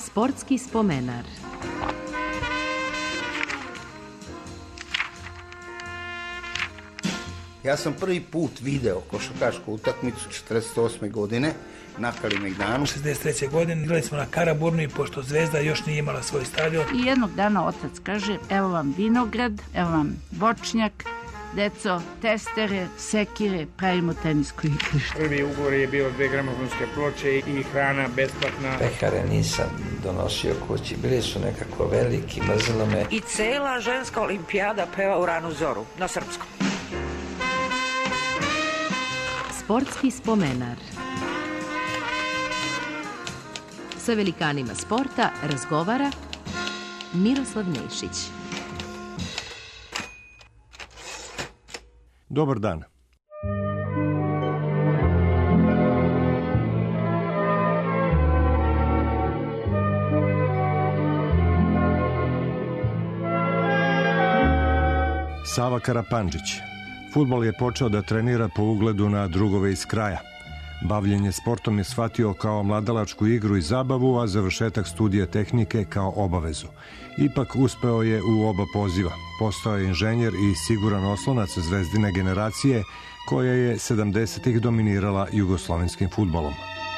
Sportski spomenar. Ja sam prvi put video košarkašku utakmicu 48. godine na Kalemegdanu. 63. godine igrali smo na Karaburmi, pošto Zvezda još nije imala svoj stadion. I jednog dana otac kaže, evo vam vinograd, evo vam voćnjak, deco, testere, sekire, pravimo tenisko igrište. Prvi ugovor je bio 2 gramofonske ploče i hrana besplatna. Pekare nisam donosio kući, bili su nekako veliki, mrzilo me. I cela ženska olimpijada peva u ranu zoru, na srpskom. Sportski spomenar. Sa velikanima sporta razgovara Miroslav Nešić. Dobar dan. Sava Karapandžić. Fudbal je počeo da trenira po ugledu na drugove iz kraja. Bavljenje sportom je shvatio kao mladalačku igru i zabavu, a završetak studija tehnike kao obavezu. Ipak uspeo je u oba poziva. Postao je inženjer i siguran oslonac zvezdine generacije koja je 70-ih dominirala jugoslovenskim fudbalom.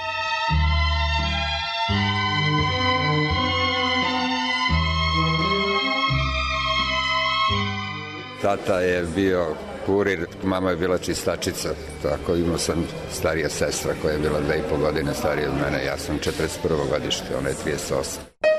Tata je bio kurir, mama je bila čistačica, tako imao sam starija sestra koja je bila 2,5 godine starija od mene, ja sam 41. godište, ona je 38.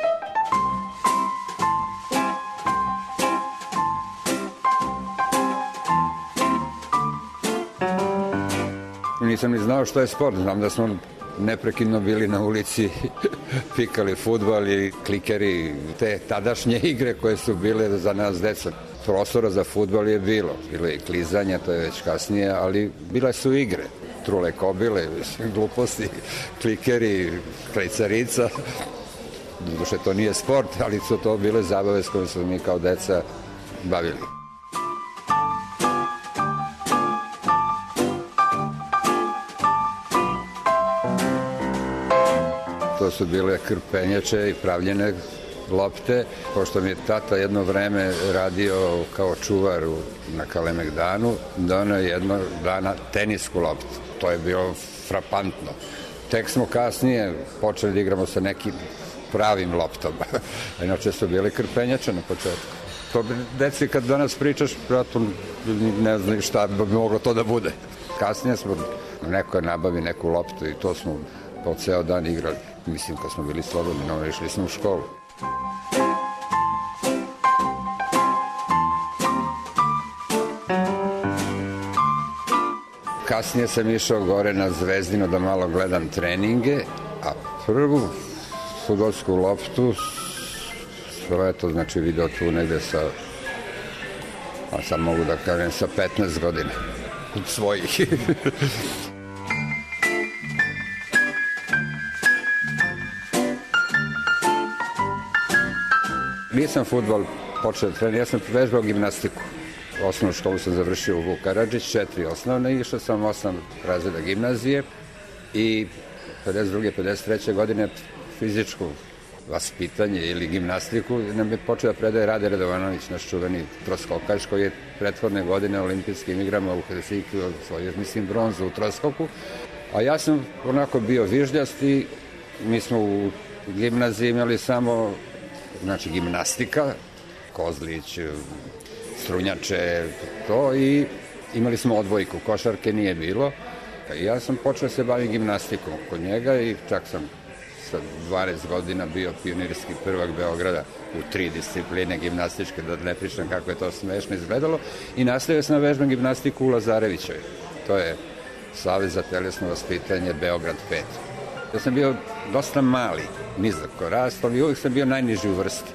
Nisam ni znao što je sport, znam da smo neprekidno bili na ulici, fikali fudbal i klikeri, te tadašnje igre koje su bile za nas deca. Prostora za fudbal je bilo je i klizanje, to je već kasnije, ali bile su igre, trule kobile, gluposti, klikeri, krajcarica. Doduše to nije sport, ali su to bile zabave s kojim smo mi kao deca bavili. To su bile krpenjače i pravljene lopte, pošto mi je tata jedno vreme radio kao čuvar na Kalemegdanu, donao je jednog dana tenisku loptu. To je bilo frapantno. Tek smo kasnije počeli da igramo sa nekim pravim loptama. Inače su bili krpenjače na početku. To bi deci kad danas pričaš, vjerojatno ne znaju šta bi moglo to da bude. Kasnije smo neko nabavi neku loptu i to smo po ceo dan igrali. Mislim, kad smo bili slobodni, no, išli smo u školu. Kasnije sam išao gore na Zvezdino da malo gledam treninge, a prvu fudbalsku loptu eto, znači video tu negde sa, a sad mogu da kažem, sa 15 godina svojih. Nisam fudbal počeo da treniram, ja sam vežbao gimnastiku. Osnovnu školu sam završio u Vuk Karadžić, 4 osnovne, išao sam 8 razreda gimnazije i 52. 53. godine fizičko vaspitanje ili gimnastiku nam je počeo da predaje Rade Radovanović, naš čuveni troskokač koji je prethodne godine na olimpijskim igrama u Helsinki osvojio, mislim, bronzu u troskoku. A ja sam onako bio vižljast i mi smo u gimnaziji imali samo, znači, gimnastika, kozlić, strunjače, to, i imali smo odbojku, košarke nije bilo. Ja sam počeo se baviti gimnastikom kod njega i čak sam sa 12 godina bio pionirski prvak Beograda u 3 discipline gimnastičke, da ne pričam kako je to smešno izgledalo, i nastavio sam na vežbam gimnastiku u Lazarevićoj. To je Savez za telesno vaspitanje Beograd 5. Ja sam bio dosta mali, nizako rastom i uvijek sam bio najniži u vrsti.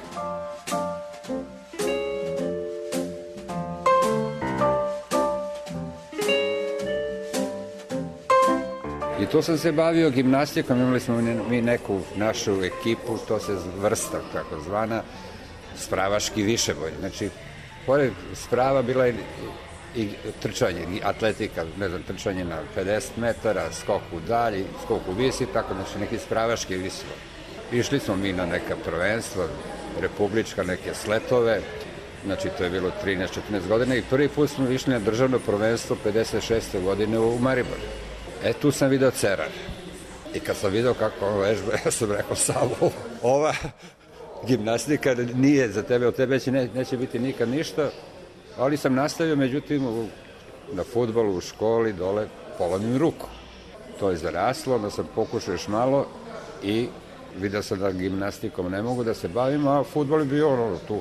I to sam se bavio gimnastikom, imali smo mi neku našu ekipu, to se vrsta tako zvana, spravaški višeboj. Znači, pored sprava bila je i trčanje, atletika, ne znam, trčanje na 50 metara, skok u dalji, skok u visi, tako, znači neki spravaški viseboj. Išli smo mi na neka prvenstva, republička, neke sletove, znači to je bilo 13-14 godina i prvi put smo išli na državno prvenstvo 56. godine u Mariboru. Tu sam video Cerar. I kad sam video kako on vežba, ja sam rekao, Savo, ova gimnastika nije za tebe, od tebe neće biti nikad ništa, ali sam nastavio, međutim, na fudbalu, u školi, dole, polomim ruku. To je zaraslo, onda sam pokušao još malo i vidio sam da gimnastikom ne mogu da se bavim, a fudbal je bio tu.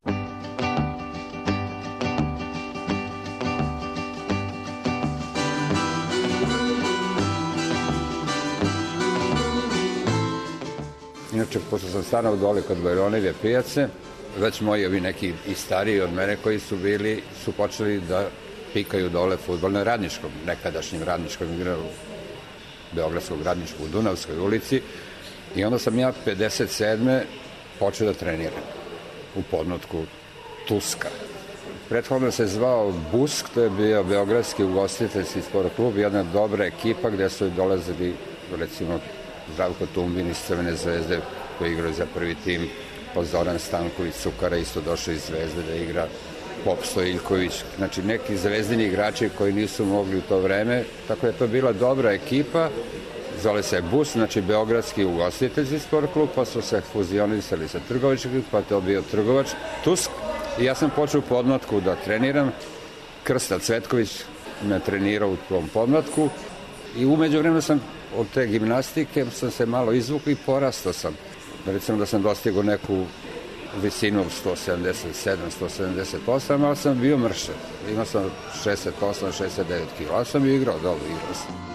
Inače, pošto sam stanao dole kod Bajroneve pijace, već moji ovi neki i stariji od mene koji su bili, su počeli da pikaju dole fudbal na Radničkom, nekadašnjem Radničkom igrao Beogradskog Radničkog u Dunavskoj ulici i onda sam ja 57. počeo da treniram u podmlatku Tuska. Prethodno se zvao Busk, to je bio Beogradski ugostiteljski sport klub, jedna dobra ekipa gde su dolazili, recimo, Zdravko Tumbin iz Crvene zvezde koji igrao za prvi tim, pa Zoran Stanković Cukara isto došao iz Zvezde da igra, Pop Stojiljković, znači neki zvezdini igrači koji nisu mogli u to vreme, tako je to bila dobra ekipa, zove se Bus, znači Beogradski ugostiteljski sport klub, pa su se fuzionisali sa trgovačkim, pa to bio trgovač Tusk i ja sam počeo u podmlatku da treniram, Krsta Cvetković me trenirao u tom podmlatku i umeđu vremena sam od te gimnastike sam se malo izvukao i porastao sam. Recimo da sam dostigao neku visinu 177, 178, ali sam bio mršav. Imao sam 68, 69 kila, ali sam igrao, dobro igrao sam.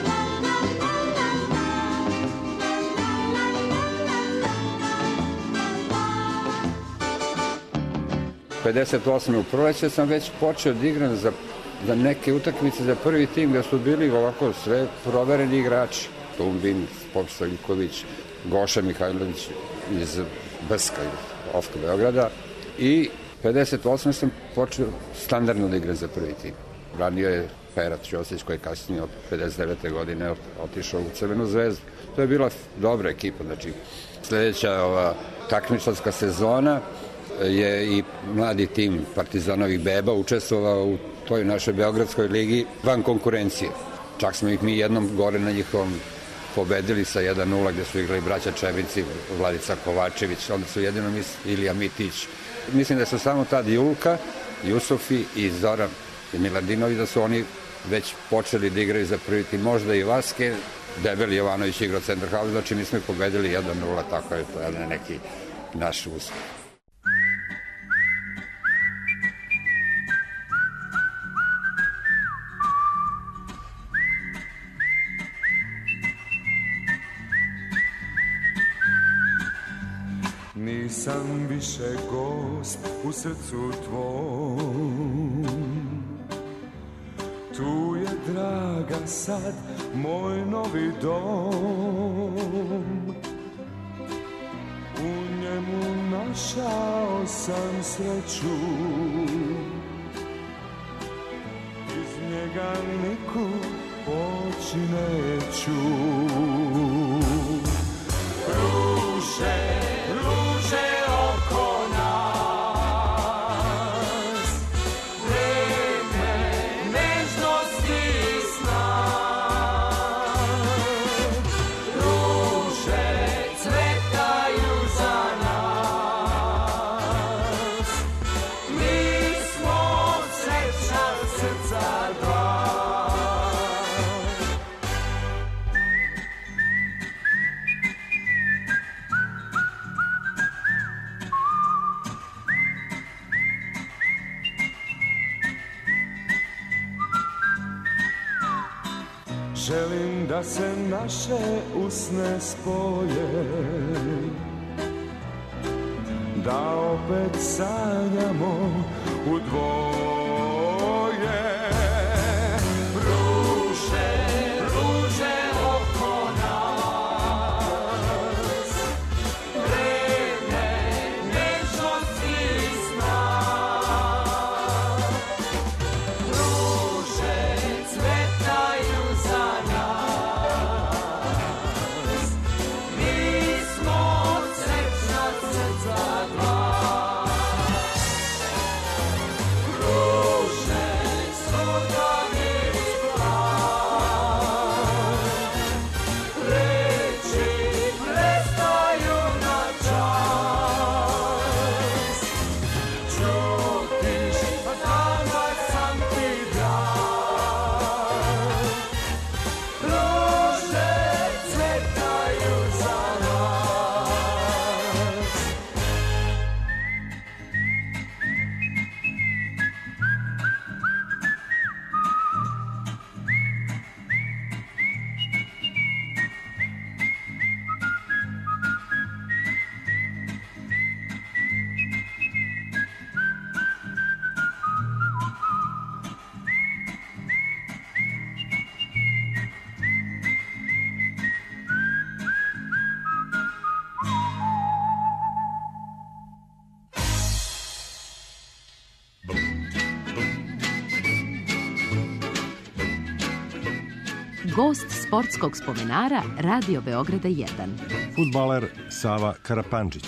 58. u proleće sam već počeo da igram za neke utakmice za prvi tim gde su bili ovako sve provereni igrači. Tumbin, Pop Stojiljković, Goša Mihajlović iz Brska, Ofka Beograda. I 58. sam počeo standardno da igram za prvi tim. Ranio je Perat Ćosić koji je kasnije od 59. godine otišao u Crvenu zvezdu. To je bila dobra ekipa. Znači, sledeća takmičarska sezona je i mladi tim Partizanovih beba učestvovao u toj našoj Beogradskoj ligi van konkurencije. Čak smo ih mi jednom gore na njihovom pobedili sa 1-0 gde su igrali braća Čebici, Vladica Kovačević, onda su jedino Ilija Mitić. Mislim da su samo tad Julka, Jusufi i Zoran i Miladinović, da su oni već počeli da igraju za prvi tim, možda i Vaske, Debeli Jovanović igrao centar halve, znači mi smo ih pobedili 1-0, tako je to neki naš uspeh. Nisam više gost u srcu tvom, tu je draga sad moj novi dom, u njemu našao sam sreću, iz njega nikud poći neću. Ruže oko nas, vreme nežnosti i sna. Ruže cvetaju za nas, mi smo srećna srca dva. Želim da se naše usne spoje, da opet sanjamo u dvoje. Ruže oko nas, vreme nežnosti i sna. Ruže cvetaju za nas, mi smo Gost sportskog spomenara Radio Beograda 1. Fudbaler Sava Karapandžić.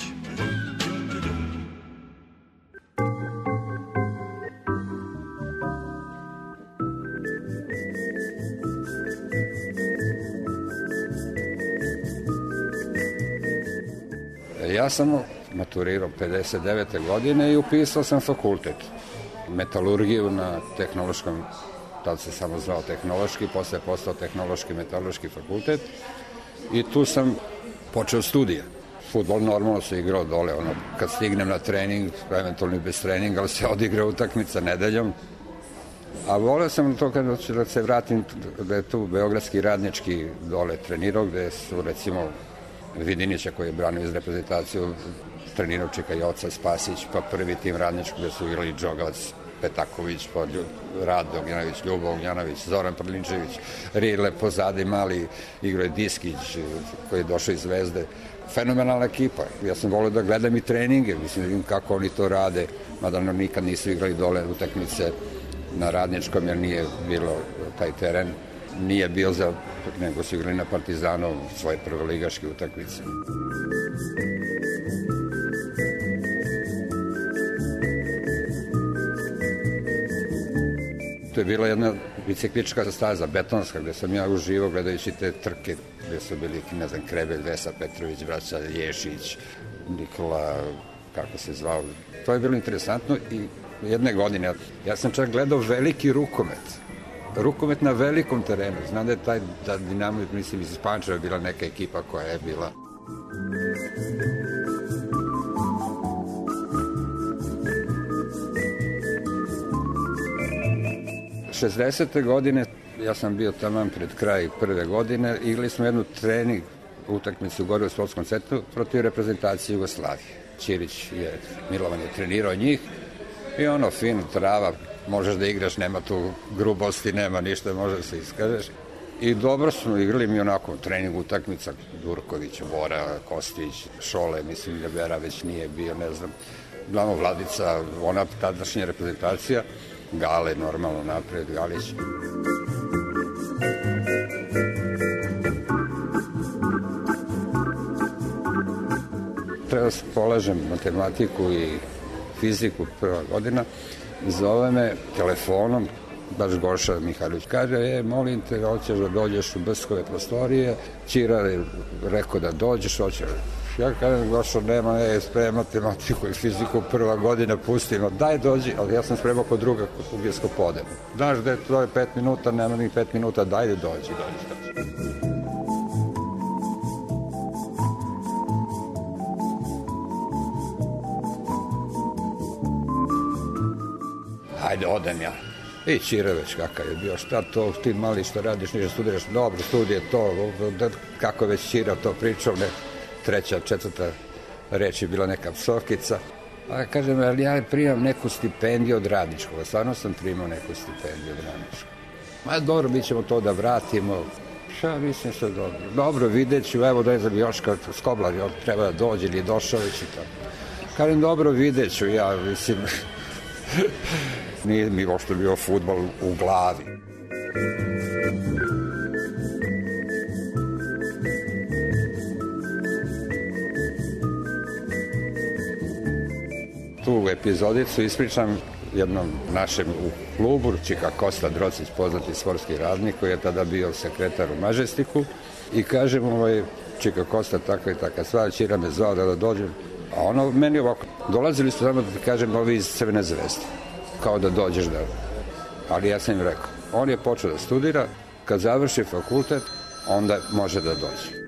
Ja sam maturirao 59. godine i upisao sam fakultet. Metalurgiju na tehnološkom, tad se samo zvao tehnološki, posle je postao tehnološki metalurški fakultet i tu sam počeo studije. Fudbal normalno se igrao dole, kad stignem na trening, eventualno bez treninga, ali se odigra utakmica nedeljom. A voleo sam to kada se vratim, da je tu beogradski radnički dole trenirao, gde su recimo Vidinića koji je branio iz reprezentaciju, trenirao Čika Joca, Spasić, pa prvi tim radnički gde su igrali Džogavac, Petaković, pa Rado Ognjanović, Ljubo Ognjanović, Zoran Prlinčević, Rile pozadi mali, igrao je Diskić koji je došao iz Zvezde. Fenomenalna ekipa. Ja sam volio da gledam i treninge, mislim da vidim kako oni to rade, mada nikad nisu igrali dole utakmice na radničkom jer nije bilo taj teren. Nije bio za, nego su igrali na Partizanu svoje prvoligaške utakmice. To je bila jedna biciklička staza, betonska, gde sam ja uživao gledajući te trke, gde su bili, ne znam, Krebelj, Vesa Petrović, braća Ješić, Nikola, kako se zvao. To je bilo interesantno i jedne godine, ja sam čak gledao veliki rukomet na velikom terenu. Znam da je taj Dinamo, mislim, iz Pančeva bila neka ekipa koja je bila. '60. godine, ja sam bio taman pred kraj prve godine, igrali smo jednu trening utakmicu gore u sportskom centru protiv reprezentacije Jugoslavije. Ćirić je, Milovan je trenirao njih i fino, trava, možeš da igraš, nema tu grubosti, nema ništa, možeš da se iskažeš. I dobro smo igrali mi onako trening utakmica, Durković, Bora, Kostić, Šole, mislim da Vera već nije bio, ne znam, glavno Vladica, ona tadašnja reprezentacija, Gale, normalno napred, Galić. Treba se polažem matematiku i fiziku prva godina, zove me telefonom, baš Goša Mihajlović, kaže, molim te, hoćeš da dođeš u Brskove prostorije, Ćira je rekao da dođeš, hoćeš. Ja kažem, Gošo, nema, spremam matematiku i fiziku, prva godina, pustimo, daj dođi, ali ja sam spremao kod druga, kod ugljeskog podema. Znaš da je to je 5 minuta, nema ni 5 minuta, dajde dođi. Hajde, odem ja. I Ćireveć kakav je bio, šta to, ti mali što radiš, niže studiraš, dobro, studije to, kako već Ćira to pričao, ne, treća, četvrta reč je bila neka psovkica. A kažem, ali ja primam neku stipendiju od radničkog, stvarno sam primao neku stipendiju od radničkog. Ma dobro, mi ćemo to da vratimo. Šta mislim što je dobro? Dobro, vidjet ću, evo ne znam, Joška Skoblar, treba da dođe ili je došao već i tako. Kažem, dobro, vidjet ću, ja mislim, nije mi uopšte bio fudbal u glavi. Tu epizodicu ispričam jednom našem u klubu, Čika Kosta Drocić, poznati sportski radnik, koji je tada bio sekretar u Mažestiku, i kažem, Čika Kosta, takva i takva stvar, Ćira me zvao da dođem, a meni ovako, dolazili su samo da ti kažem, ovi iz Crvene zvezde, kao da dođeš da, ali ja sam im rekao, on je počeo da studira, kad završi fakultet, onda može da dođe.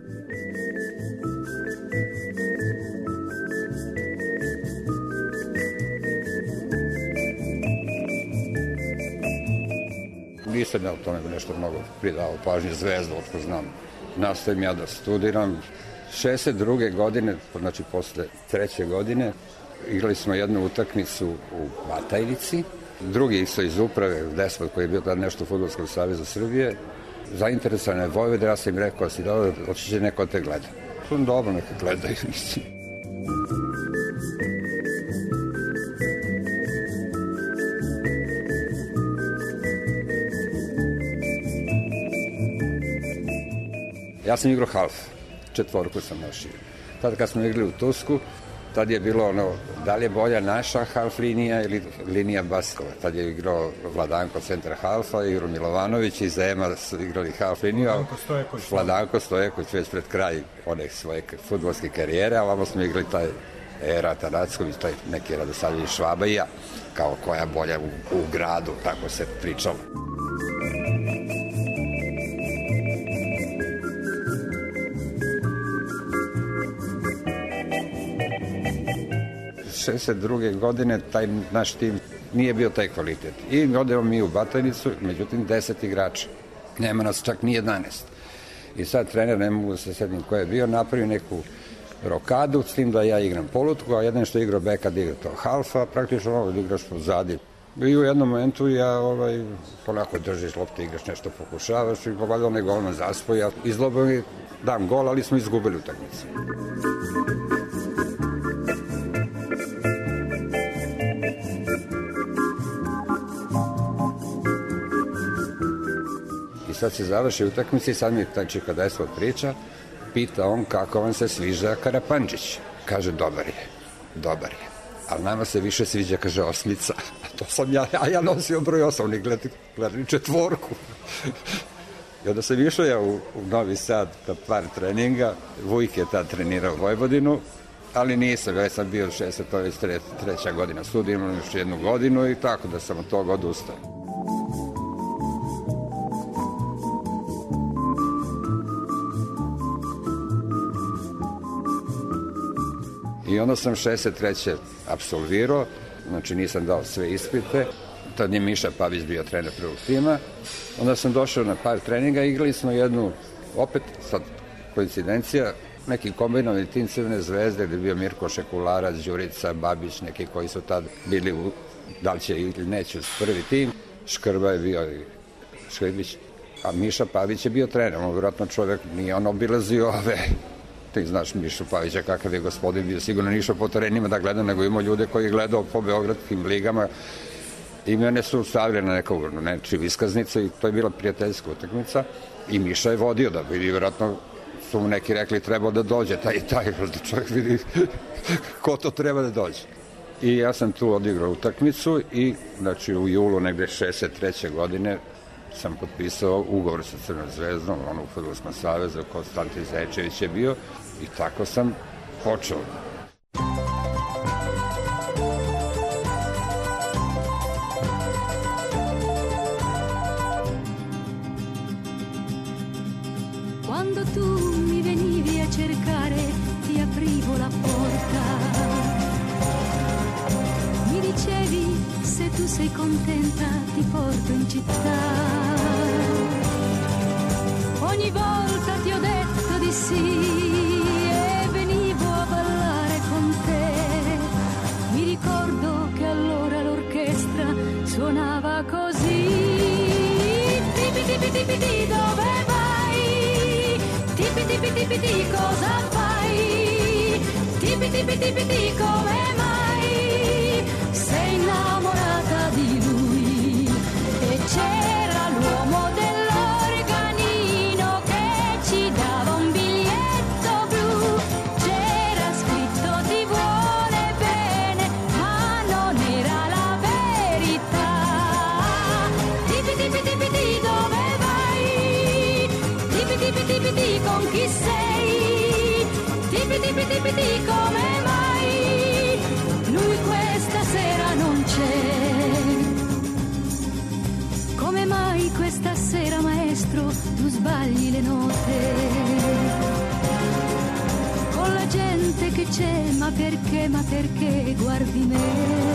Nisam ja o tome nešto mnogo pridao pažnje, Zvezda, otko znam. Nastavim ja da studiram. 62. godine, znači posle 3. godine, igrali smo jednu utakmicu u Batajnici. Drugi su iz uprave, Despot, koji je bio tada nešto u Fudbalskom savezu Srbije. Zainteresovan je Vojvode, ja sam im rekao, si dobro, hoće će neko te gleda. Dobro, neka gledaju, mislim. Ja sam igrao half, 4 sam nosio. Tad kad smo igrali u Tusku, tad je bilo ono, da li je bolja naša half linija ili linija Baskova. Tad je igrao Vladanko centar halfa, igrao Milovanović i Zema su igrali half liniju. Vladanko Stojaković već pred kraj one svoje fudbalske karijere, a ovamo smo igrali taj Era Tanacković, taj neki Radosavljević Švaba i ja, kao koja bolja u gradu, tako se pričalo. godine taj naš tim nije bio taj kvalitet. I odemo mi u Batajnicu, međutim 10 igrača. Nema nas čak ni 11. I sad trener, ne mogu da se sedim ko je bio, napravio neku rokadu, s tim da ja igram polutku, a jedan što je igrao beka da igra to halfa, praktično ovo da igraš pozadi. I u jednom momentu ja polako držiš lopte, igraš nešto, pokušavaš i valjda onaj golman zaspoja. Izlobao mi dam gol, ali smo izgubili utakmicu. I sad se završi utakmica i sad mi taj Čika Despot priča, pita on kako vam se sviđa Karapandžić. Kaže, dobar je. Ali nama se više sviđa, kaže, osmica. A to sam ja, a ja nosio broj 8, ni gledali 4. I onda sam išao ja u Novi Sad na par treninga. Vujk je tad trenirao Vojvodinu, ali nisam, ja sam bio 63. godina studija, imam još 1 godinu i tako da sam od toga odustao. I onda sam 63. apsolvirao, znači nisam dao sve ispite. Tad je Miša Pavić bio trener prvog tima. Onda sam došao na par treninga, igrali smo jednu, opet sad koincidencija, neki kombinovani tim Crvene zvezde, gde je bio Mirko Šekularac, Đurica, Babić, neki koji su tad bili da li će ili neće uz prvi tim. Škrba je bio i Škrbić, a Miša Pavić je bio trener. On vjerojatno čovjek nije on obilazio ove... Ti znaš Mišu Pavića kakav je gospodin, bio sigurno nišao po terenima da gleda, nego imao ljude koji je gledao po beogradskim ligama i mene su stavili na nečiju iskaznicu i to je bila prijateljska utakmica i Miša je vodio da vidi, vjerojatno su mu neki rekli trebao da dođe taj da čovjek vidi ko to treba da dođe. I ja sam tu odigrao utakmicu i znači u julu negde 63. godine sam potpisao ugovor sa Crvenom zvezdom, ono u Fudbalskom savezu, Konstantin Zajčević je bio i tako sam počeo. Quando tu mi venivi a cercare, ti aprivo la porta. Mi dicevi, se tu sei contenta, ti porto in città. Ogni volta ti ho detto di sì e venivo a ballare con te. Mi ricordo che allora l'orchestra suonava così. Tipi tipi tipi ti, dove vai? Tipi tipi tipi ti, cosa fai? Tipi tipi tipi ti, come mai? Sei innamorata di lui e c'era l'uomo dell'organino che ci dava un biglietto blu. C'era scritto ti vuole bene, ma non era la verità. Tipi tipi tipi ti, dove vai? Tipi tipi tipi ti, con chi sei? Tipi tipi tipi ti, come mai? Lui questa sera non c'è. Come mai questa sera, maestro, tu sbagli le note? Con la gente che c'è, ma perché guardi me?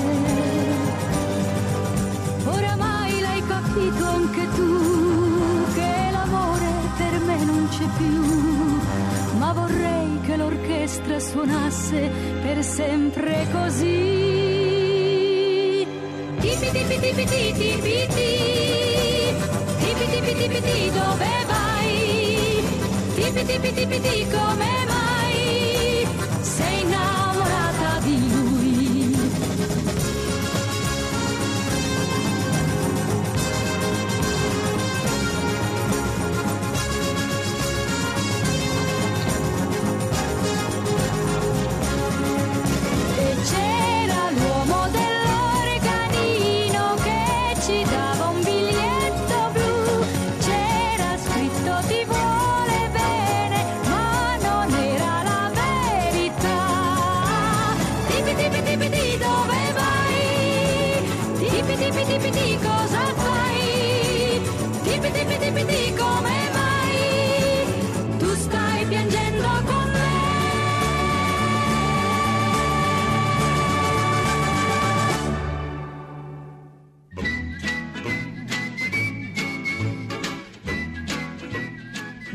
Oramai l'hai capito anche tu che l'amore per me non c'è più, ma vorrei che l'orchestra suonasse per sempre così. Tipi tipi tipi ti, tipi ti, tipi tipi tipi ti, dove vai? Tipi tipi tipi ti, come mai? Sei innamorata di lui.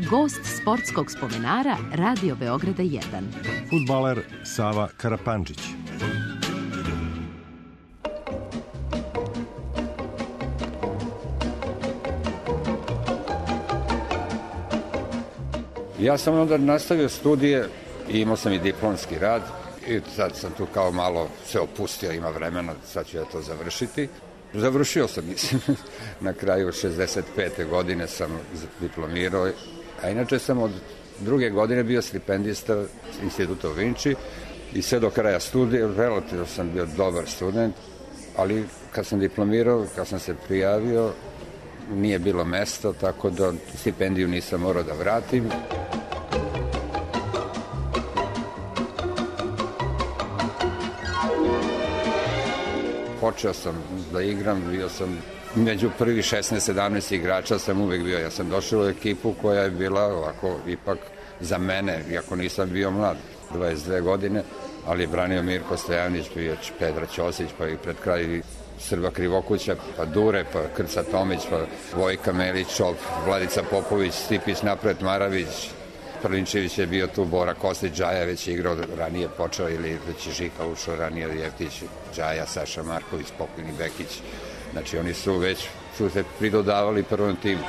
gost sportskog spomenara Radio Beograda 1. Fudbaler Sava Karapandžić. Ja sam onda nastavio studije i imao sam i diplomski rad i sad sam tu kao malo se opustio, ima vremena, sad ću ja to završiti. Završio sam, mislim, na kraju 65. godine sam diplomirao, a inače sam od druge godine bio stipendista Instituta u Vinči i sve do kraja studija, relativno sam bio dobar student, ali kad sam diplomirao, kad sam se prijavio, nije bilo mesta, tako da stipendiju nisam morao da vratim. Počeo sam da igram, bio sam među prvi 16-17 igrača sam uvek bio. Ja sam došao u ekipu koja je bila ovako ipak za mene, iako nisam bio mlad, 22 godine, ali je branio Mirko Stojanović, bio Pedra Ćosić, pa i pred kraj Srba Krivokuća, pa Dure, pa Krca Tomić, pa Vojka Melićov, Vladica Popović, Stipić napred, Maravić, Prlinčević je bio tu, Bora Kostić, Džaja već je igrao, ranije počeo ili već je Žika ušao, ranije Jeftić, Džaja, Saša Marković, pokojni Bekić. Znači oni su već se pridodavali prvom timu.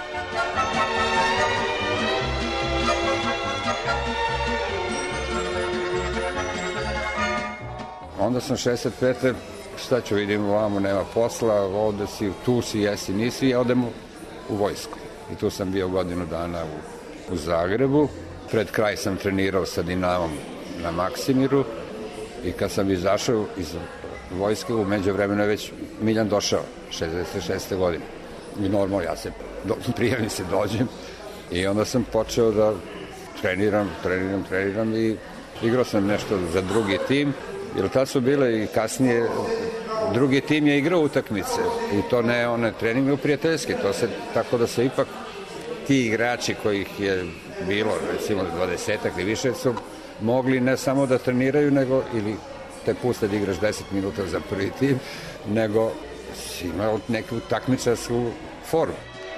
Onda sam 65. šta ću, vidim, ovamo nema posla, ovde si, tu si, jesi, nisi, ja odem u vojsku. I tu sam bio godinu dana u Zagrebu. Pred kraj sam trenirao sa Dinamom na Maksimiru i kad sam izašao iz vojske, u međuvremenu je već Miljan došao, 66. godine. I normalno, ja se prijavim se, dođem i onda sam počeo da treniram i igrao sam nešto za drugi tim, jer tad su bile i kasnije, drugi tim je igrao utakmice i to ne one treninge u prijateljski, to se tako da se ipak ti igrači kojih je bilo, recimo 20-ak ili više, su mogli ne samo da treniraju, nego ili te puste da igraš 10 minuta za prvi tim, nego si imao neku takmičarsku formu.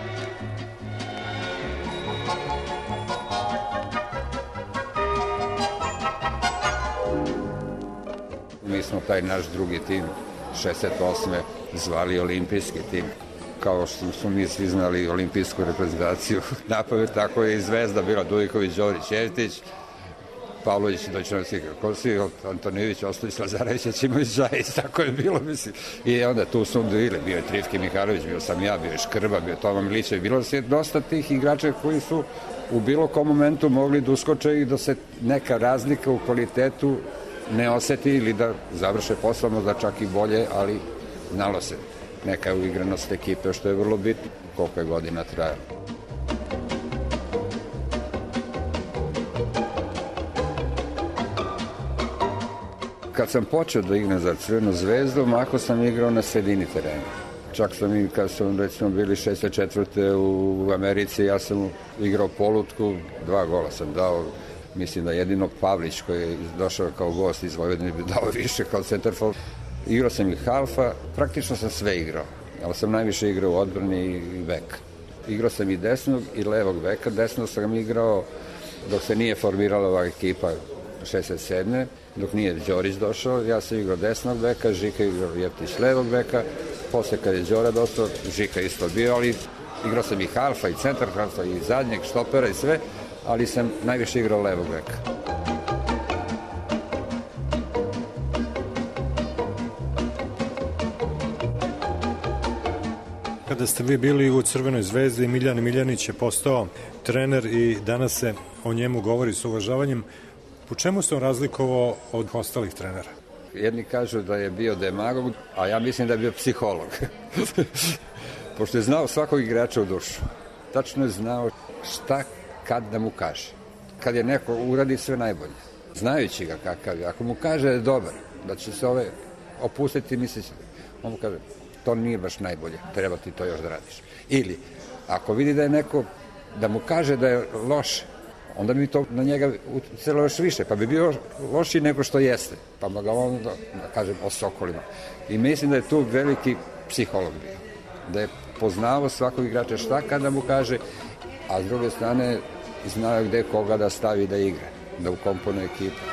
Mi smo taj naš drugi tim 68. zvali olimpijski tim. Kao što smo mi svi znali olimpijsku reprezentaciju napamet, tako je i Zvezda bila Dujković, Đorić, Jeftić, Pavlović, Doćinovski, Kosi, Antonijević, Ostojić, Lazarević, Ćimović, Žajić, tako je bilo, mislim. I onda tu su bili, bio je Trifki Mihajlović, bio sam ja, bio je Škrba, bio je Toma Milićev, bilo je dosta tih igrača koji su u bilo kom momentu mogli da uskoče i da se neka razlika u kvalitetu ne oseti ili da završe poslovno, da čak i bolje, ali znalo se neka uigranost ekipe, što je vrlo bitno, koliko je godina trajala. Kad sam počeo da igram za Crvenu zvezdu, mako sam igrao na sredini terena. Čak sam i kad sam recimo bili 64. u Americi, ja sam igrao polutku, 2 gola sam dao. Mislim da jedino Pavlić koji je došao kao gost iz Vojvodine bi dao više kao centarfor. Igrao sam i halfa, praktično sam sve igrao, ali sam najviše igrao u odbrani i beka. Igrao sam i desnog i levog beka, desnog sam igrao dok se nije formirala ova ekipa 67. Dok nije Đorić došao, ja sam igrao desnog beka, Žika igrao Jeftić levog beka, posle kad je Đora došao, Žika isto bio, ali igrao sam i halfa i centar halfa i zadnjeg štopera i sve, ali sam najviše igrao levog beka. Kada ste vi bili u Crvenoj zvezdi, Miljan Miljanić je postao trener i danas se o njemu govori s uvažavanjem. Po čemu se on razlikovao od ostalih trenera? Jedni kažu da je bio demagog, a ja mislim da je bio psiholog. Pošto je znao svakog igrača u dušu. Tačno je znao šta kad da mu kaže. Kad je neko uradi sve najbolje. Znajući ga kakav je. Ako mu kaže da je dobar, da će se ove opustiti, mislići, on mu kaže, to nije baš najbolje, treba ti to još da radiš. Ili, ako vidi da je neko, da mu kaže da je loše, onda bi to na njega ucelo još više, pa bi bio lošiji nego što jeste. Pa ga on, da kažem, o sokolima. I mislim da je tu veliki psiholog bio. Da je poznao svakog igrača šta kada mu kaže, a s druge strane i znao je gde koga da stavi da igra, da ukomponuje ekipu.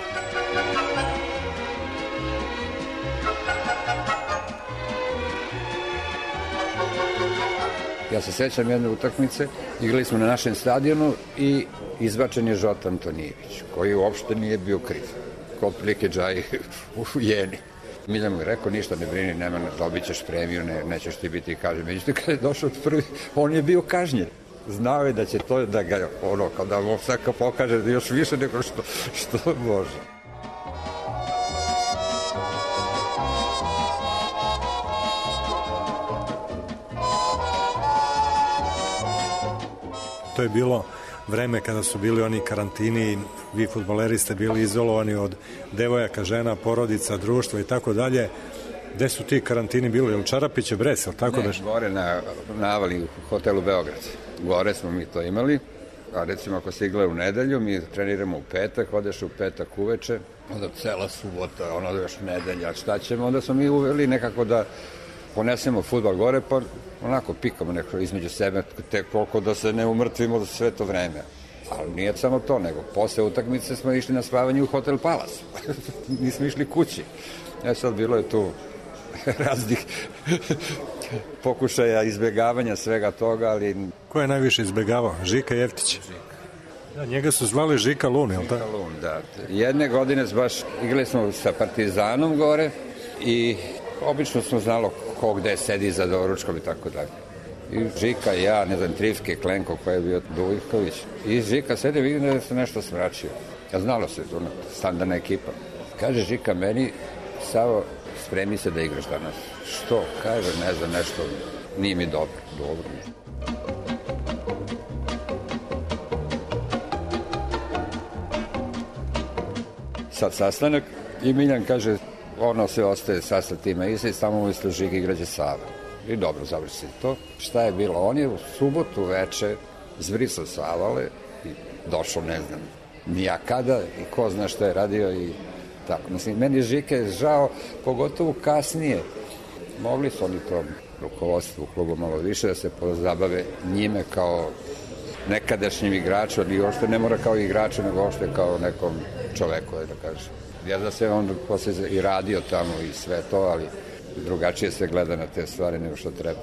Ja se sećam jedne utakmice, igrali smo na našem stadionu i izbačen je Žota Antonijević, koji uopšte nije bio kriv. Kod prilike džaji u Jeni. Miljan mu je rekao, ništa ne brini, nema, dobit ćeš premiju, nećeš ti biti kažnjen. Međutim, kada je došao prvi, on je bio kažnjen. Znao je da će to, da ga, kada mu svaka pokaže da još više nego što može. To je bilo vreme kada su bili oni karantini, vi fudbaleri ste bili izolovani od devojaka, žena, porodica, društva i tako dalje. Gde su ti karantini bili? Je li Čarapiće, Bres, ili tako da? Ne, gore na Avali u hotelu Beograd. Gore smo mi to imali, a recimo ako se igra u nedelju, mi treniramo u petak, odeš u petak uveče, onda cela subota, ono još nedelja, šta ćemo, onda smo mi uveli nekako da ponesemo fudbal gore, pa onako pikamo neko između sebe, tek koliko da se ne umrtvimo sve to vreme. Ali nije samo to, nego posle utakmice smo išli na spavanje u Hotel Palace. Nismo išli kući. Sad bilo je tu raznih pokušaja izbjegavanja svega toga, ali... Ko je najviše izbjegavao? Žika Jeftić? Žika. Da, njega su zvali Žika Lun, je li tako? Žika Lun, da. Jedne godine baš igrali smo sa Partizanom gore i obično smo znalo ko gde sedi za doručkom i tako dalje. I Žika i ja, ne znam, Trivke, Klenko koji je bio Dujković. I Žika sedi, vidim da se nešto smračio. Ja znalo se, to standardna ekipa. Kaže Žika meni, Savo, spremi se da igraš danas. Što? Kaže, ne znam, nešto nije mi dobro. Dobro. Sad sastanak i Miljan kaže, ono sve ostaje sastav tima i samo umisli Žika igraće Sava. I dobro, završi to. Šta je bilo? On je u subotu veče zbrisao Savale i došao, ne znam, nija kada i ko zna šta je radio i tako. Mislim, meni Žike žao, pogotovo kasnije. Mogli su oni to rukovodstvo u klubu malo više da se pozabave njime kao nekadašnjim igračom, ali uopšte ne mora kao igraču, nego uopšte kao nekom čoveku, da kažem. Ja da se on posle i radio tamo i sve to, ali drugačije se gleda na te stvari nego što treba.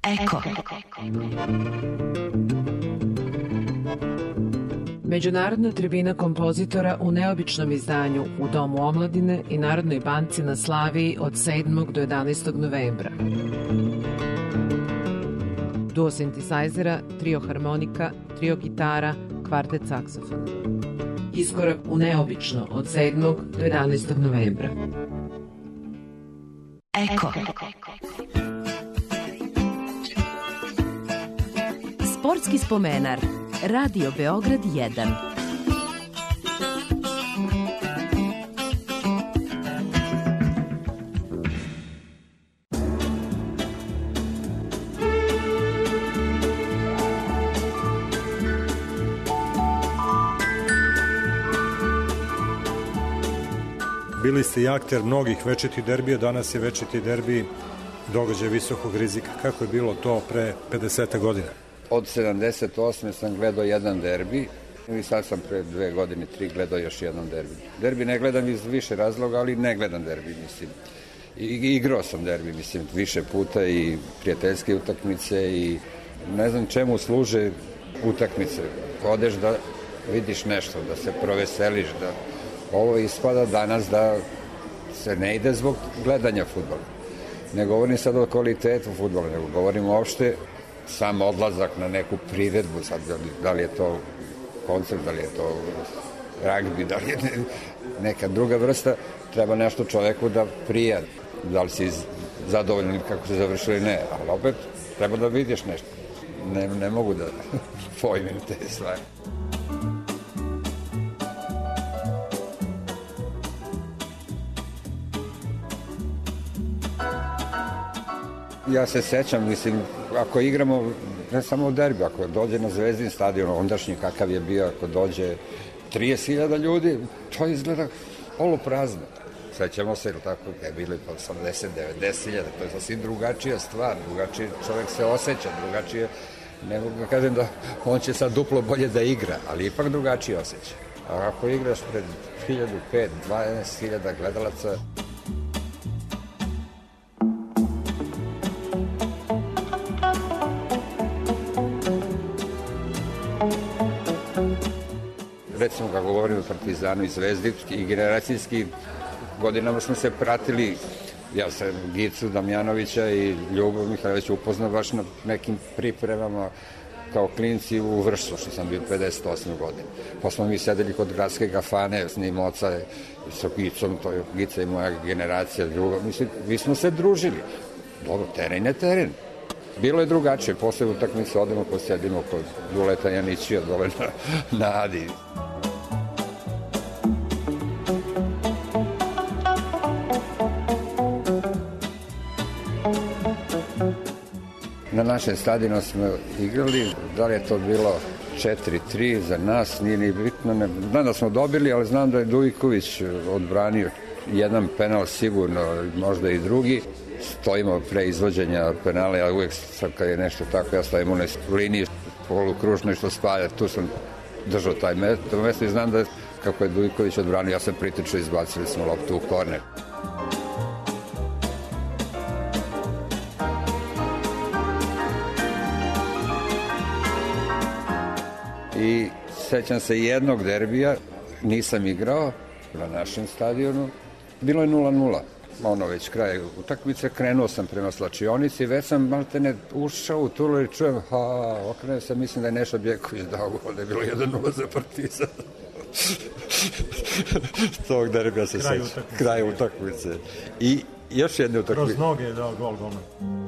Eko. Međunarodna tribina kompozitora u neobičnom izdanju u Domu omladine i Narodnoj banci na Slaviji od 7. do 11. novembra. Duo sintesajzera, trio harmonika, trio gitara, kvartet saksofona. Iskorak u neobično od 7. do 11. novembra. Eko. Sportski spomenar. Radio Beograd 1. Bili ste i akter mnogih večitih derbija, danas je večiti derbi događaj visokog rizika. Kako je bilo to pre 50 godina? Od 78. sam gledao jedan derbi i sad sam pre 2 godine, 3 gledao još jedan derbi. Derbi ne gledam iz više razloga, ali ne gledam derbi, mislim. Igrao sam derbi, mislim, više puta i prijateljske utakmice i ne znam čemu služe utakmice. Odeš da vidiš nešto, da se proveseliš, da ovo ispada danas da se ne ide zbog gledanja fudbala. Ne govorim sad o kvalitetu fudbala, nego govorim uopšte sam odlazak na neku priredbu, sad da li je to koncert, da li je to ragbi, da li je neka druga vrsta, treba nešto čoveku da prija, da li si zadovoljan kako se završili, ne, ali opet treba da vidiš nešto. Ne mogu da pojmim te stvari. Ja se sećam, mislim, ako igramo, ne samo u derbi, ako dođe na Zvezdin stadion, ondašnji kakav je bio, ako dođe 30.000 ljudi, to izgleda poluprazno. Sećamo se, ili tako, je bili 80-90.000, to je sasvim drugačija stvar, drugačije čovjek se osjeća, drugačije, ne mogu da kažem da on će sad duplo bolje da igra, ali ipak drugačije osjeća. A ako igraš pred 1.000-12.000 gledalaca, recimo kako govorim o Partizanu i Zvezdi i generacijski godinama smo se pratili, ja sam Gicu Damjanovića i Ljubav Mihajlovića upoznao baš na nekim pripremama kao klinci u Vršcu, što sam bio 58. godine. Pa smo mi sedeli kod gradske kafane s njim oca sa Gicom, to je Gica i moja generacija, Ljubav, mislim, mi smo se družili. Dobro, teren je teren. Bilo je drugačije, posle utakmice odemo, posjedimo kod Duleta Janićija dole na Adi. Na našem stadionu smo igrali, da li je to bilo 4-3 za nas, nije ni bitno. Znam da smo dobili, ali znam da je Dujković odbranio jedan penal sigurno, možda i drugi. Stojimo pre izvođenja penala, ja uvijek kad je nešto tako, ja stojim u liniji polukružnoj što spaja, tu sam držao taj mesto i znam da kako je Dujković odbranio, ja sam pritičao, izbacili smo loptu u korner. I sećam se jednog derbija, nisam igrao na našem stadionu, bilo je 0-0. Ono već kraj utakmice, krenuo sam prema slačionici, već sam maltene ušao u tulu i čujem, okrenuo sam, mislim da je Neša Bjeković dao gol, da je bilo 1-0 za Partizan. Tog derbija se seća. Kraj utakmice. I još jedne utakmice. Kroz noge je dao gol golman.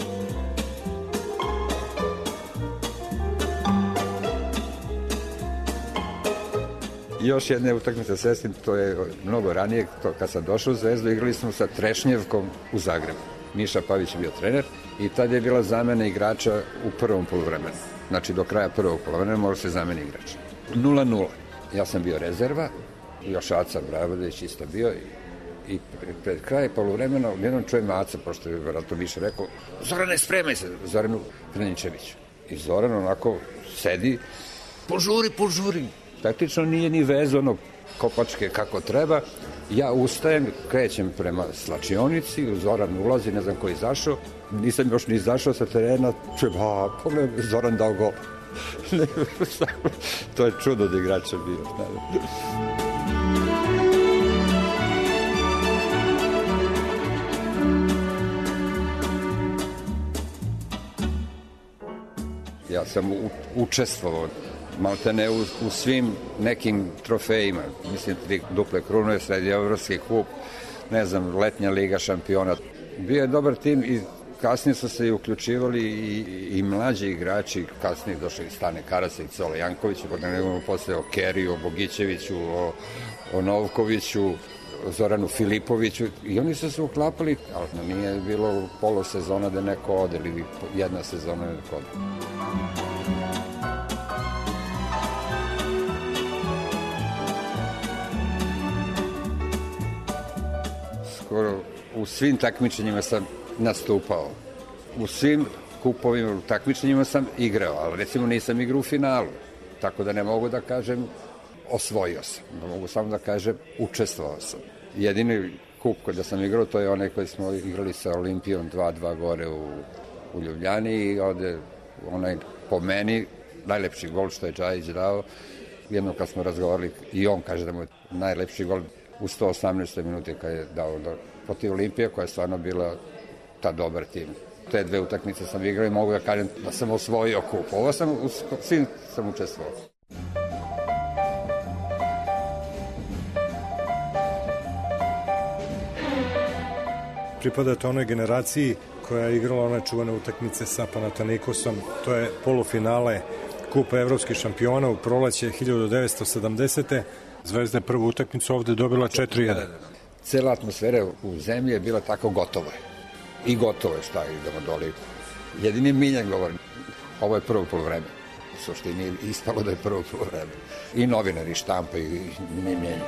Još jedne utakmice sa Sestim, to je mnogo ranije, to kad sam došao u Zvezdu, igrali smo sa Trešnjevkom u Zagrebu. Miša Pavić je bio trener i tad je bila zamena igrača u prvom poluvremenu. Znači do kraja prvog poluvremena može se zameni igrač. 0-0. Ja sam bio rezerva, još Aca Bravodević isto bio i pred kraj poluvremena jednom čujem Aca, pošto je vjerojatno više rekao, Zorane, spremaj se, Zoranu Krnjičeviću. I Zoran onako sedi, požuri. Praktično nije ni vezano kopačke kako treba Ja ustajem, krećem prema slačionici, Zoran ulazi, ne znam ko je izašao, nisam još ni izašao sa terena, pogledaj, Zoran dao gol. To je čudo od igrača bio. Ja sam učestvovao maltene u svim nekim trofejima, mislim 3 duple krune, srednjoevropski kup, ne znam, letnja liga šampiona. Bio je dobar tim i kasnije su se i uključivali i mlađi igrači, kasnije došli i Stane Karasa i Cole Janković, da ne govorimo posle o Keriju, o Bogićeviću, o Novkoviću, o Zoranu Filipoviću, i oni su se uklapali, ali nije bilo polosezona da neko ode ili jedna sezona da neko ode. Skoro u svim takmičenjima sam nastupao. U svim kupovima, takmičenjima sam igrao, ali recimo nisam igrao u finalu. Tako da ne mogu da kažem osvojio sam. Da mogu samo da kažem učestvovao sam. Jedini kup koji sam igrao, to je onaj koji smo igrali sa Olimpijom 2-2 gore u Ljubljani i ovde onaj po meni najlepši gol što je Džajić dao. Jednom kad smo razgovarali i on kaže da mu je najlepši gol u 118. minuti kad je dao protiv Olimpije, koja je stvarno bila ta dobar tim. Te 2 utakmice sam igrao i mogu da kažem da sam osvojio kup. Ovo sam, svim sam učestvovao. Pripadate onoj generaciji koja je igrala one čuvene utakmice sa Panathinaikosom. To je polufinale Kupa evropskih šampiona u proleće 1970. Zvezda je prvu utakmicu ovde dobila 4-1. Cela atmosfera u zemlji je bila tako gotova. I gotovo je, šta idemo doli. Jedini Miljan govori, ovo je prvo polovreme. U suštini ispalo da je prvo polovreme. I novinari štampa i ne mijenja.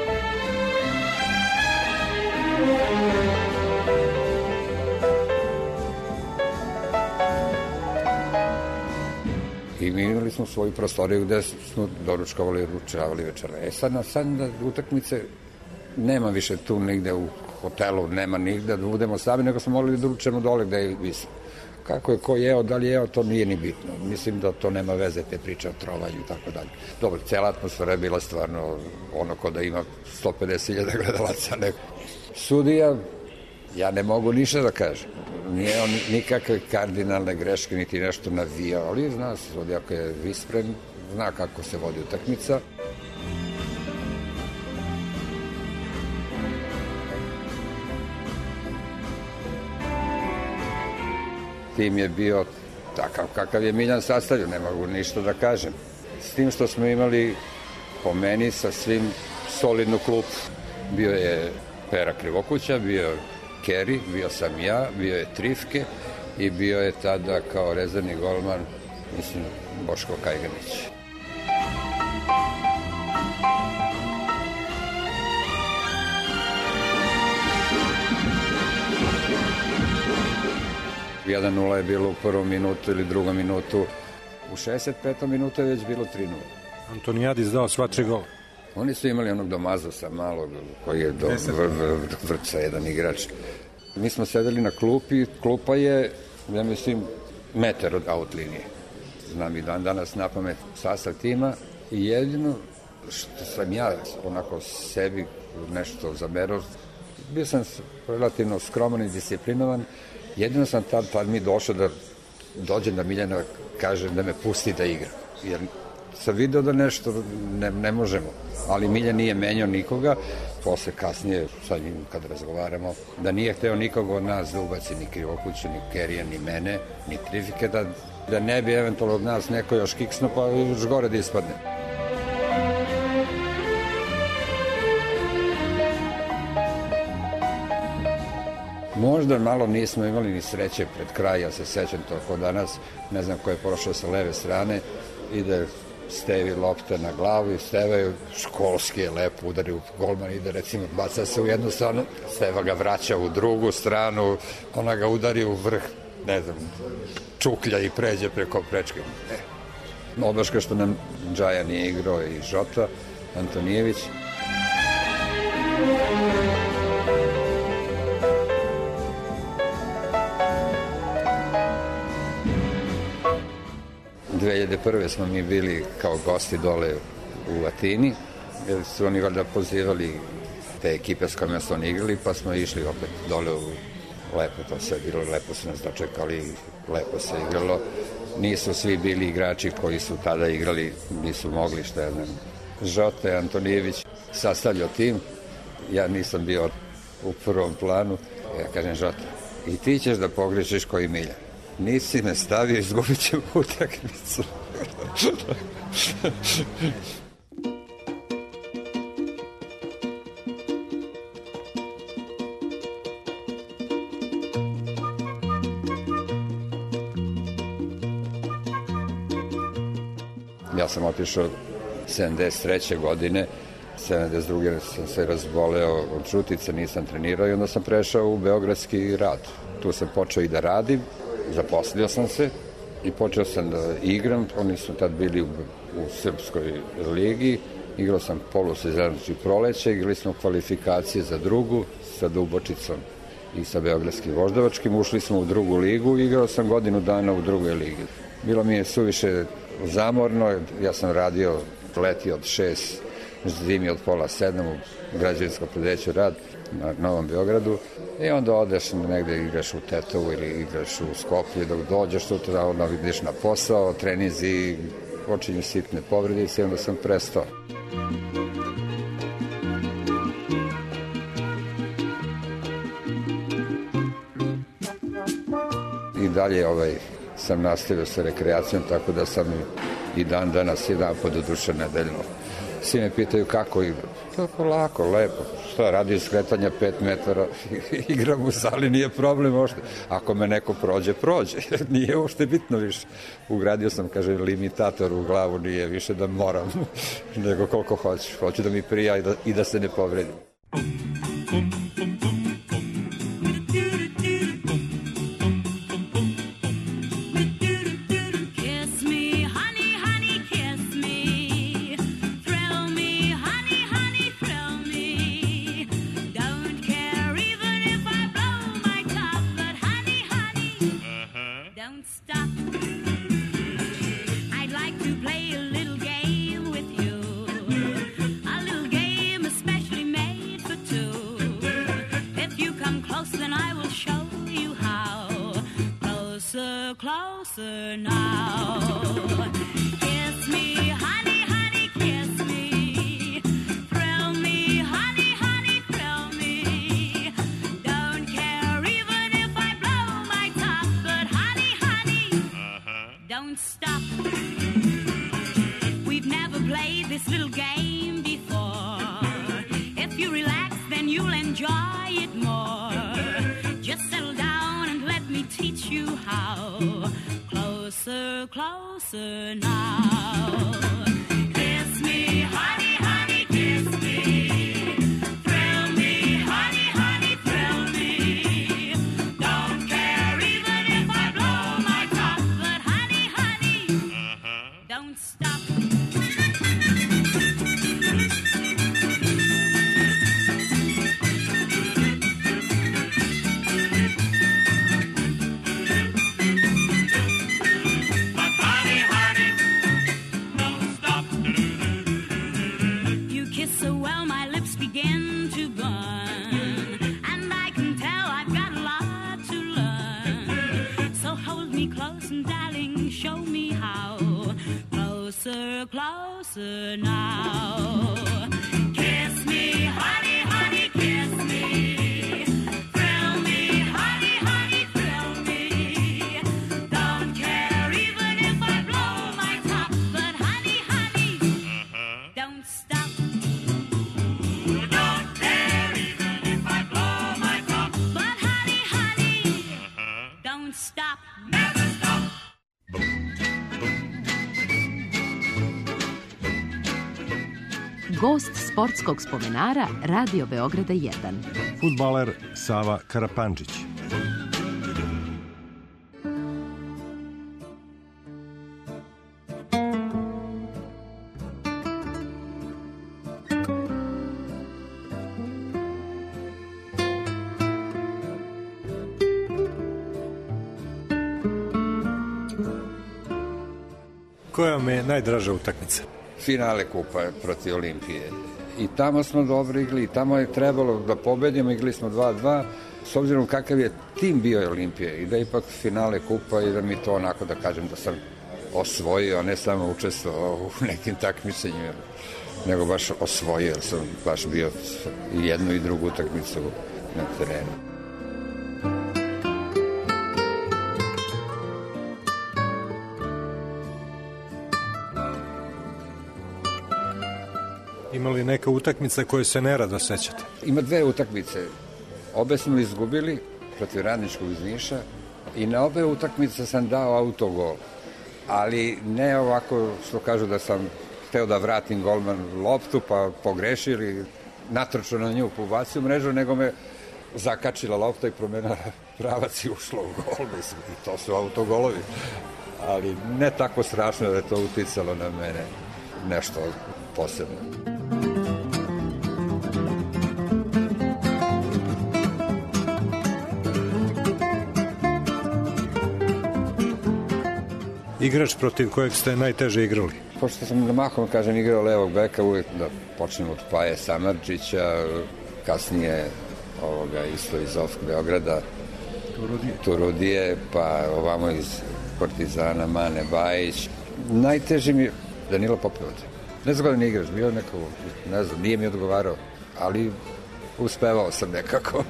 I mi imali smo svoju prostoriju gde smo doručkovali, ručavali večera. Sad na utakmice nema više tu nigde u hotelu, nema nigde da budemo sami, nego smo morali da ručemo dole gde je visno. Kako je ko jeo, da li jeo, to nije ni bitno. Mislim da to nema veze, te priče o trovanju i tako dalje. Dobro, cela atmosfera je bila stvarno ono ko da ima 150.000 gledalaca. Sudija, ja ne mogu ništa da kažem. Nije on nikakve kardinalne greške, niti nešto navijao, ali zna se, sudija ako je vispren, zna kako se vodi utakmica. Tim je bio takav kakav je Miljan sastavio, ne mogu ništa da kažem. S tim što smo imali, po meni, sa svim solidnu klupu. Bio je Pera Krivokuća, bio je Keri, bio sam ja, bio je Trifke i bio je tada kao rezervni golman, mislim, Boško Kajganić. Jedan 0 je bilo u prvom minutu ili drugom minutu. U 65. minutu je već bilo 3-0. Antonijadis dao sva 3 gola. Oni su imali onog Domazosa malog koji je do vrca jedan igrač. Mi smo sedeli na klupi, klupa je, ja mislim, metar od out linije. Znam i dan danas na pamet sastav tima i jedino što sam ja onako sebi nešto zamerao, bio sam relativno skroman i disciplinovan, jedino sam tad mi došao da dođem da Miljana kaže da me pusti da igram, jer sam video da nešto ne možemo, ali Miljan nije menjao nikoga, posle kasnije sa njim kad razgovaramo, da nije hteo nikoga od nas da ubaci ni Krivokuću, ni Kerija, ni mene, ni Trifike, da ne bi eventualno od nas neko još kiksno pa još gore da ispadne. Možda malo nismo imali ni sreće pred kraj, ja se sećam to kod danas, ne znam ko je prošao sa leve strane, ide Stevi lopte na glavu i Steva je školski je lepo udari u golman, ide recimo baca se u jednu stranu, Steva ga vraća u drugu stranu, ona ga udari u vrh, ne znam, čuklja i pređe preko prečke. Obaška što nam Džaja nije igrao i Žota Antonijević. 2001. smo mi bili kao gosti dole u Atini, jer su oni valjda pozivali te ekipe s kojima su oni igrali, pa smo išli opet dole u lepo, to sve bilo, lepo su nas dočekali, lepo se igralo. Nisu svi bili igrači koji su tada igrali, nisu mogli, što je znam. Žote Antonijević sastavljao tim, ja nisam bio u prvom planu, ja kažem Žote, i ti ćeš da pogrešiš koji Milja. Nisi me stavio, izgubit ćemo utakmicu. Ja sam otišao 73. godine, 72. sam se razboleo od žutice, nisam trenirao i onda sam prešao u beogradski rad. Tu sam počeo i da radim, zaposlio sam se i počeo sam da igram. Oni su tad bili u Srpskoj ligi, igrao sam polusezon i proleće, igrali smo kvalifikacije za drugu sa Dubočicom i sa beogradskim Voždovačkim, ušli smo u drugu ligu i igrao sam godinu dana u drugoj ligi. Bilo mi je suviše zamorno, ja sam radio leti od 6, zimi od pola 7 u građevinskom preduzeću Rad na Novom Beogradu i onda odeš negde, igraš u Tetovu ili igraš u Skoplju, dok dođeš sutra, onda vidiš na posao, trenizi, počinju sitne povrede i onda sam prestao. I dalje sam nastavio sa rekreacijom, tako da sam i dan danas jedan po doduše nedeljno. Svi me pitaju kako igram. Tako lako, lepo. Šta, radi skretanja 5 metara, igram u sali, nije problem uopšte. Ako me neko prođe, prođe. Nije uopšte bitno više. Ugradio sam, kaže, limitator u glavu, nije više da moram, nego koliko hoćeš. Hoću da mi prija i da se ne povredim. Closer now. Kiss me, honey, honey, kiss me. Thrill me, honey, honey, thrill me. Don't care even if I blow my top, but honey, honey, don't stop. We've never played this little game before. If you relax, then you'll enjoy it more. Just settle down and let me teach you how. Closer, closer now. Kiss me, honey, honey, kiss me. Thrill me, honey, honey, thrill me. Don't care even if I blow my top, but honey, honey, don't stop. Closer now. Kiss me, honey, honey, kiss me. Thrill me, honey, honey, thrill me. Don't care even if I blow my top, but honey, honey, don't stop. Don't care even if I blow my top, but honey, honey, don't stop. Never stop. Gost sportskog spomenara Radio Beograda 1. Fudbaler Sava Karapandžić. Koja vam je najdraža utakmica? Finale kupa protiv Olimpije. I tamo smo dobro igli, i tamo je trebalo da pobedimo, igli smo 2-2, s obzirom kakav je tim bio Olimpije i da ipak finale kupa i da mi to onako da kažem da sam osvojio, a ne samo učestvovao u nekim takmičenjima, nego baš osvojio, jer sam baš bio i jednu i drugu utakmicu na terenu. Ima li neka utakmica koju se nerado sećate? Ima dve utakmice. Obe smo izgubili protiv Radničkog iz Niša i na obe utakmice sam dao autogol. Ali ne ovako što kažu da sam hteo da vratim golman loptu pa pogrešio ili natrčao na nju, pobacio mrežu, nego me zakačila lopta i promenila pravac i ušla u gol. I to su autogolovi. Ali ne tako strašno da je to uticalo na mene nešto posebno. Igrač protiv kojeg ste najteže igrali? Pošto sam na mahom, kažem, igrao levog beka, uvijek da počnem od Paje Samardžića, kasnije isto iz Beograda, Turudije, pa ovamo iz Partizana, Mane Bajić. Najteži mi je Danilo Popovac. Nezgodan igrač, bio neko, ne znam, nije mi odgovarao, ali uspevao sam nekako.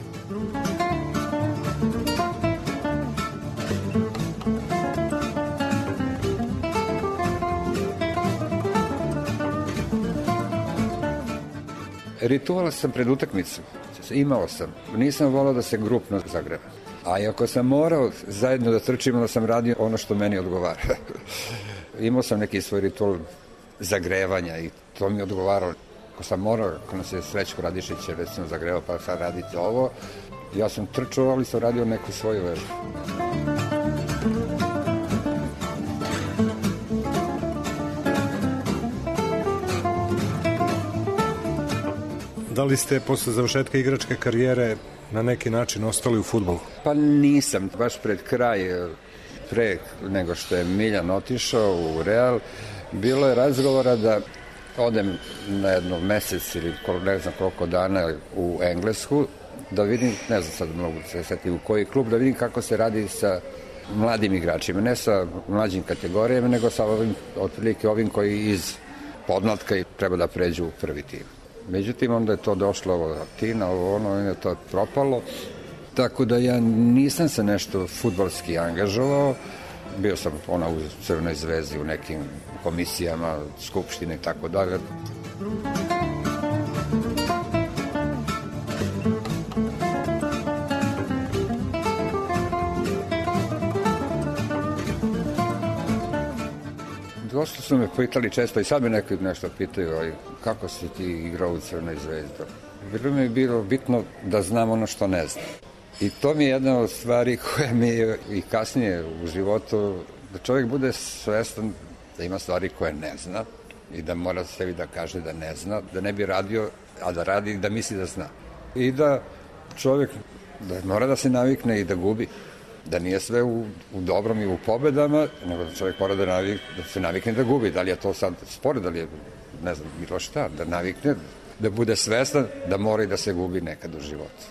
Ritual sam pred utakmicu, imao sam. Nisam volao da se grupno zagreva. A i ako sam morao zajedno da trčimo, da sam radio ono što meni odgovara. Imao sam neki svoj ritual zagrevanja i to mi odgovaralo. Ako sam morao, ako nas je Srećko Radišić recimo zagrevao, pa sad radite ovo, ja sam trčao, ali sam radio neku svoju vežu. Da li ste posle završetka igračke karijere na neki način ostali u fudbalu? Pa nisam, baš pred kraj, pre nego što je Miljan otišao u Real, bilo je razgovora da odem na jedno mesec ili ne znam koliko dana u Englesku, da vidim, ne znam sad mogu se setiti u koji klub, da vidim kako se radi sa mladim igračima, ne sa mlađim kategorijama, nego sa ovim, otprilike ovim koji iz podmlatka i treba da pređu u prvi tim. Međutim, onda je to došlo ovo Tina, ovo ono, je to propalo. Tako da ja nisam se nešto fudbalski angažovao. Bio sam u Crvenoj zvezdi u nekim komisijama, skupštine i tako dalje. Dosta su me pitali često i sad me neki nešto pitaju kako si ti igrao u Crvenoj zvezdi. Bilo mi je bilo bitno da znam ono što ne znam. I to mi je jedna od stvari koja mi je i kasnije u životu, da čovjek bude svestan da ima stvari koje ne zna i da mora sebi da kaže da ne zna, da ne bi radio, a da radi da misli da zna. I da čovjek da mora da se navikne i da gubi. Da nije sve u dobrom i u pobedama, nego da čovjek mora da se navikne da gubi. Da li je to sad sport, da li je, ne znam, bilo šta, da navikne, da bude svestan da mora i da se gubi nekad u životu.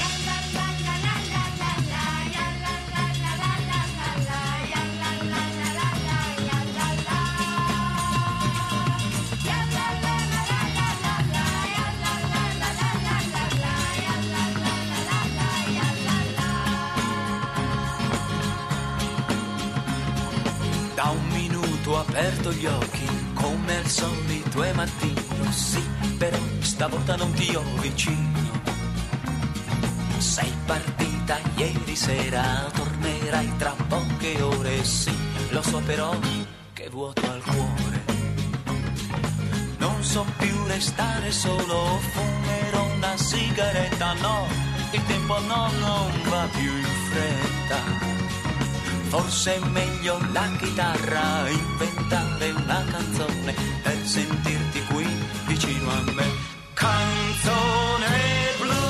Ho aperto gli occhi come al solito è mattino, sì, però stavolta non ti ho vicino. Sei partita ieri sera, tornerai tra poche ore, sì, lo so però che vuoto al cuore. Non so più restare solo, fumerò una sigaretta, no, il tempo no, non va più in fretta. Forse è meglio la chitarra, inventare una canzone per sentirti qui vicino a me. Canzone blu,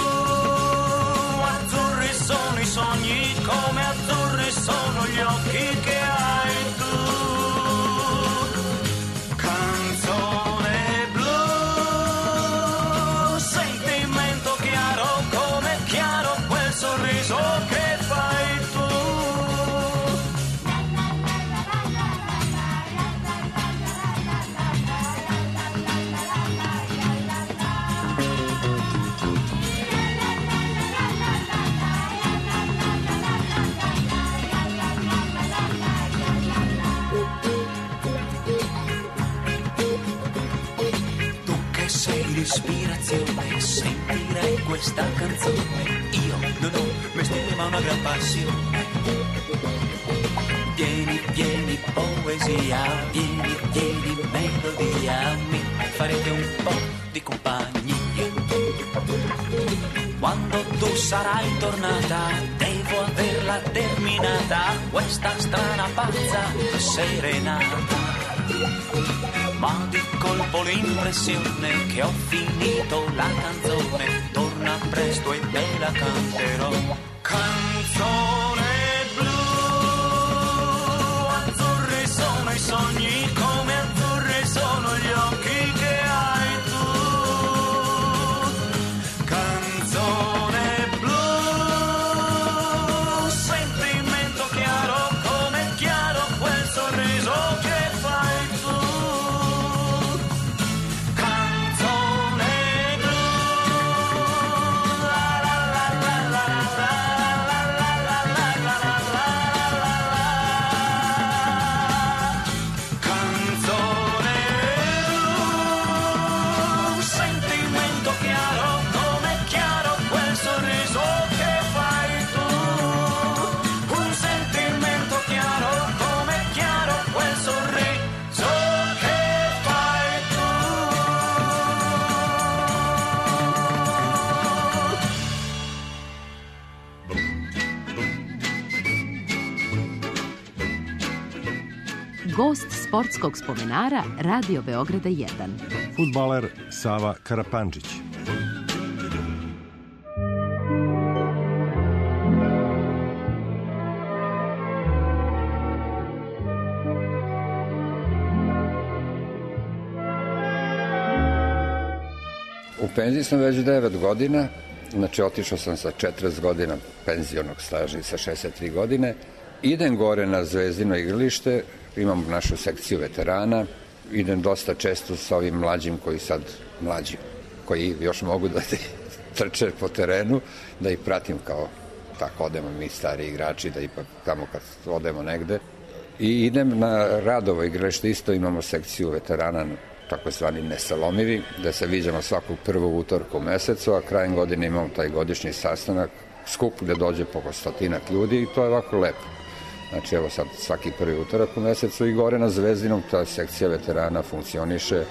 azzurri sono i sogni, come azzurri sono gli occhi che hai tu. sei l'ispirazione, sentirei questa canzone. Io non ho mestiere ma una gran passione. Vieni, vieni poesia, vieni, vieni melodia, mi farete un po' di compagnia. Quando tu sarai tornata, devo averla terminata, questa strana pazza serenata. Ma di colpo l'impressione che ho finito la canzone, torna presto e te la canterò. Canzone blu, azzurri sono i sogni, come azzurri sono gli occhi che hai tu. Canzone blu, sentimento chiaro, come chiaro quel sorriso che fai tu. Canzone blu, la la la la la la la la la la la la. Canzone blu, sentimento chiaro, come chiaro quel sorriso che fai tu. Un sentimento chiaro, come chiaro quel sorriso che fai tu. Gost sportskog spomenara Radio Beograda 1. Fudbaler Sava Karapančić. U penziji sam već 9 godina, znači otišao sam sa 40 godina penzionog staža i sa 63 godine. Idem gore na Zvezdino igralište, imam našu sekciju veterana, idem dosta često sa ovim mlađim koji sad mlađi, koji još mogu da trče po terenu, da ih pratim kao tako odemo mi stari igrači, da ipak tamo kad odemo negde. I idem na Radovo igralište, isto imamo sekciju veterana, tako zvani nesalomivi, da se viđamo svakog prvog utorka u mesecu, a krajem godine imamo taj godišnji sastanak, skup gde dođe po 100 ljudi i to je ovako lepo. Znači evo sad svaki prvi utorak u mesecu i gore na Zvezdinom ta sekcija veterana funkcioniše.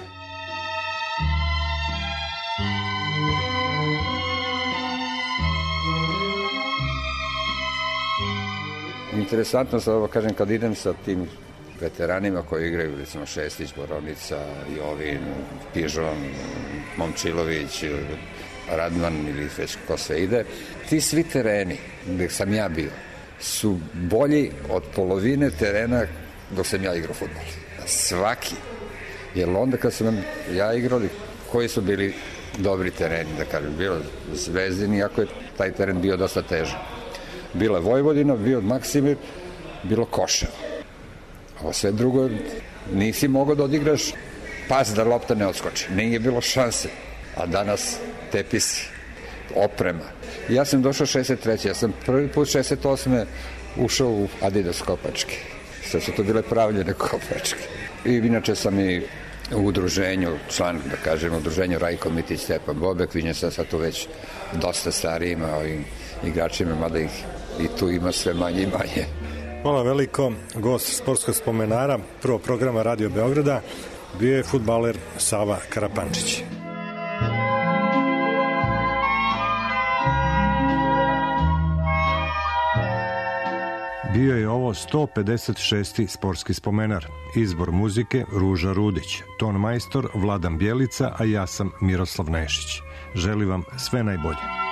Interesantno sad ovo kažem, kad idem sa tim veteranima koji igraju, recimo Šestić, Borovnica, Jovin, Pižon, Momčilović, Radman ili već ko sve ide, ti svi tereni gde sam ja bio su bolji od polovine terena dok sam ja igrao fudbal. Svaki. Jer onda kad sam ja igrao, koji su bili dobri tereni, da kažem, bilo Zvezdin, iako je taj teren bio dosta težak. Bila je Vojvodina, bio Maksimir, bilo Koševo. Ovo sve drugo, nisi mogao da odigraš pas da lopta ne odskoči. Nije bilo šanse. A danas tepisi, oprema. Ja sam došao 63. Ja sam prvi put 68. ušao u Adidas kopačke. Sve su to bile pravljene kopačke. I inače sam i u udruženju, član, da kažem, udruženju Rajko Mitić, Stepan Bobek, vidim se sad tu već dosta starijima ovim igračima, mada ih i tu ima sve manje i manje. Hvala veliko. Gost sportskog spomenara prvog programa Radio Beograda bio je fudbaler Sava Karapančić. Bio je ovo 156. sportski spomenar. Izbor muzike Ruža Rudić, ton majstor Vladan Bjelica, a ja sam Miroslav Nešić. Želim vam sve najbolje.